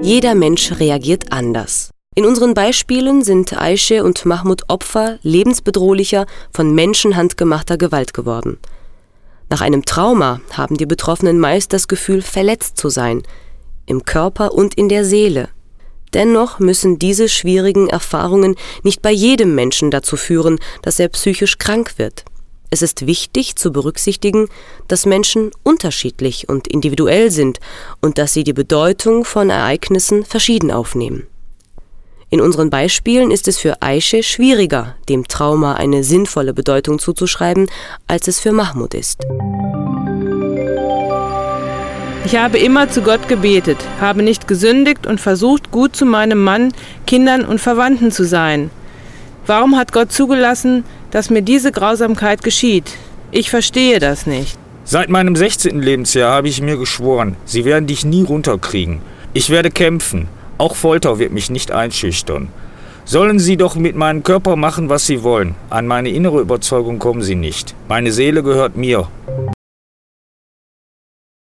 Jeder Mensch reagiert anders. In unseren Beispielen sind Aische und Mahmud Opfer lebensbedrohlicher, von Menschenhand gemachter Gewalt geworden. Nach einem Trauma haben die Betroffenen meist das Gefühl, verletzt zu sein, im Körper und in der Seele. Dennoch müssen diese schwierigen Erfahrungen nicht bei jedem Menschen dazu führen, dass er psychisch krank wird. Es ist wichtig zu berücksichtigen, dass Menschen unterschiedlich und individuell sind und dass sie die Bedeutung von Ereignissen verschieden aufnehmen. In unseren Beispielen ist es für Aische schwieriger, dem Trauma eine sinnvolle Bedeutung zuzuschreiben, als es für Mahmud ist. Ich habe immer zu Gott gebetet, habe nicht gesündigt und versucht, gut zu meinem Mann, Kindern und Verwandten zu sein. Warum hat Gott zugelassen, dass mir diese Grausamkeit geschieht? Ich verstehe das nicht. Seit meinem 16. Lebensjahr habe ich mir geschworen, sie werden dich nie runterkriegen. Ich werde kämpfen. Auch Folter wird mich nicht einschüchtern. Sollen sie doch mit meinem Körper machen, was sie wollen. An meine innere Überzeugung kommen sie nicht. Meine Seele gehört mir.